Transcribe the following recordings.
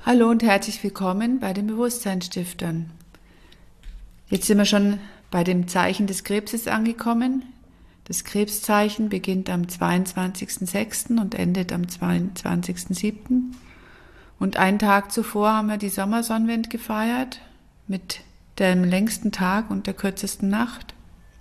Hallo und herzlich willkommen bei den Bewusstseinsstiftern. Jetzt sind wir schon bei dem Zeichen des Krebses angekommen. Das Krebszeichen beginnt am 22.06. und endet am 22.07. Und einen Tag zuvor haben wir die Sommersonnenwende gefeiert mit dem längsten Tag und der kürzesten Nacht.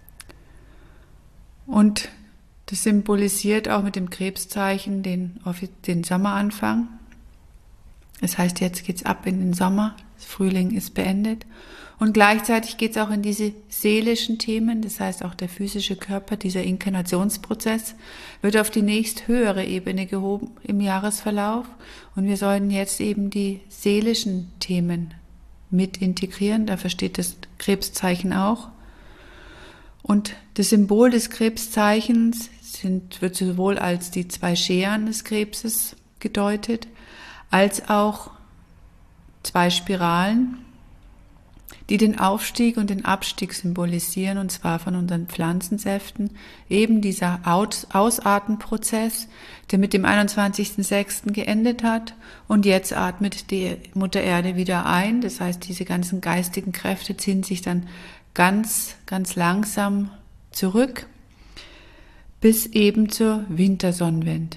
Und das symbolisiert auch mit dem Krebszeichen den Sommeranfang. Das heißt, jetzt geht's ab in den Sommer, das Frühling ist beendet. Und gleichzeitig geht's auch in diese seelischen Themen, das heißt auch der physische Körper, dieser Inkarnationsprozess wird auf die nächst höhere Ebene gehoben im Jahresverlauf. Und wir sollen jetzt eben die seelischen Themen mit integrieren, dafür steht das Krebszeichen auch. Und das Symbol des Krebszeichens wird sowohl als die 2 Scheren des Krebses gedeutet, als auch 2 Spiralen, die den Aufstieg und den Abstieg symbolisieren, und zwar von unseren Pflanzensäften. Eben dieser Ausatmenprozess, der mit dem 21.06. geendet hat, und jetzt atmet die Mutter Erde wieder ein. Das heißt, diese ganzen geistigen Kräfte ziehen sich dann ganz, ganz langsam zurück, bis eben zur Wintersonnenwende.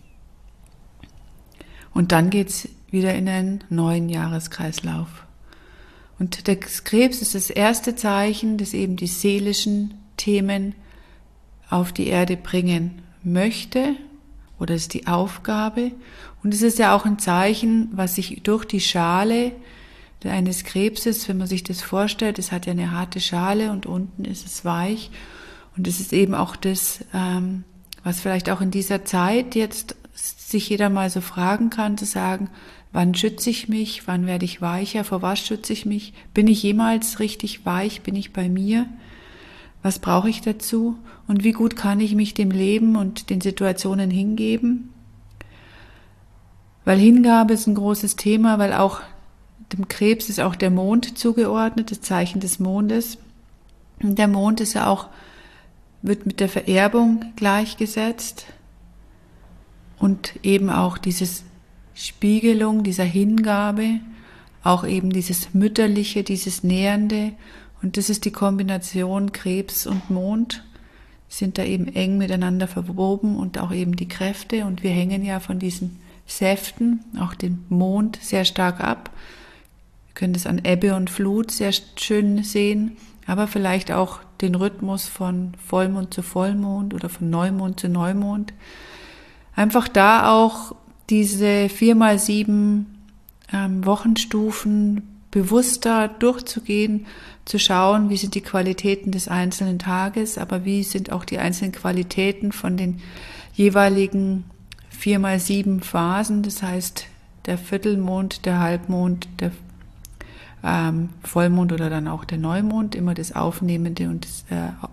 Und dann geht's wieder in einen neuen Jahreskreislauf. Und der Krebs ist das erste Zeichen, das eben die seelischen Themen auf die Erde bringen möchte, oder ist die Aufgabe. Und es ist ja auch ein Zeichen, was sich durch die Schale eines Krebses, wenn man sich das vorstellt, es hat ja eine harte Schale und unten ist es weich. Und es ist eben auch das, was vielleicht auch in dieser Zeit jetzt sich jeder mal so fragen kann, zu sagen, wann schütze ich mich, wann werde ich weicher, vor was schütze ich mich, bin ich jemals richtig weich, bin ich bei mir, was brauche ich dazu und wie gut kann ich mich dem Leben und den Situationen hingeben, weil Hingabe ist ein großes Thema, weil auch dem Krebs ist auch der Mond zugeordnet, das Zeichen des Mondes, und der Mond ist ja auch, wird mit der Vererbung gleichgesetzt. Und eben auch dieses Spiegelung, dieser Hingabe, auch eben dieses Mütterliche, dieses Nähernde. Und das ist die Kombination Krebs und Mond, sind da eben eng miteinander verwoben und auch eben die Kräfte. Und wir hängen ja von diesen Säften, auch den Mond, sehr stark ab. Wir können das an Ebbe und Flut sehr schön sehen, aber vielleicht auch den Rhythmus von Vollmond zu Vollmond oder von Neumond zu Neumond. Einfach da auch diese 4x7 Wochenstufen bewusster durchzugehen, zu schauen, wie sind die Qualitäten des einzelnen Tages, aber wie sind auch die einzelnen Qualitäten von den jeweiligen 4x7 Phasen, das heißt der Viertelmond, der Halbmond, der Vollmond oder dann auch der Neumond, immer das Aufnehmende und das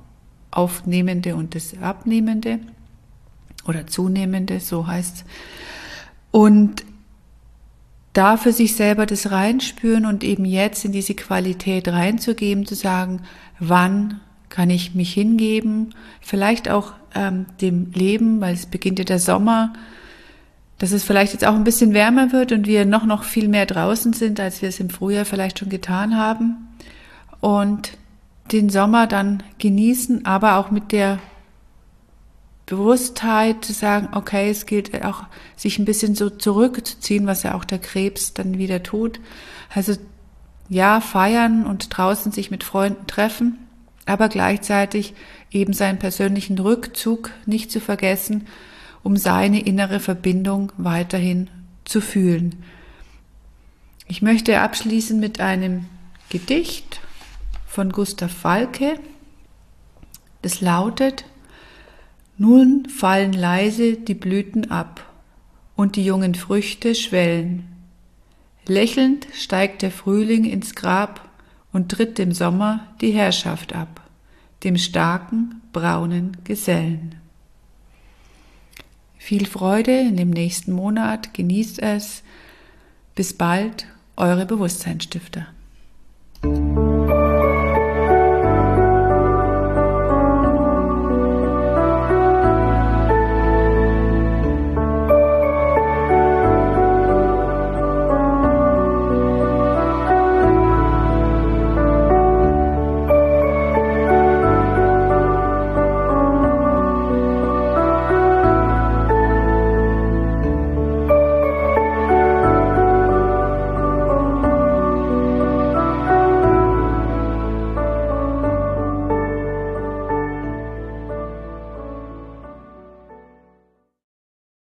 Abnehmende. Oder zunehmende, so heißt's. Und da für sich selber das reinspüren und eben jetzt in diese Qualität reinzugeben, zu sagen, wann kann ich mich hingeben, vielleicht auch dem Leben, weil es beginnt ja der Sommer, dass es vielleicht jetzt auch ein bisschen wärmer wird und wir noch viel mehr draußen sind, als wir es im Frühjahr vielleicht schon getan haben, und den Sommer dann genießen, aber auch mit der Bewusstheit zu sagen, okay, es gilt auch, sich ein bisschen so zurückzuziehen, was ja auch der Krebs dann wieder tut. Also ja, feiern und draußen sich mit Freunden treffen, aber gleichzeitig eben seinen persönlichen Rückzug nicht zu vergessen, um seine innere Verbindung weiterhin zu fühlen. Ich möchte abschließen mit einem Gedicht von Gustav Falke. Das lautet: Nun fallen leise die Blüten ab und die jungen Früchte schwellen. Lächelnd steigt der Frühling ins Grab und tritt dem Sommer die Herrschaft ab, dem starken, braunen Gesellen. Viel Freude in dem nächsten Monat, genießt es. Bis bald, eure Bewusstseinsstifter.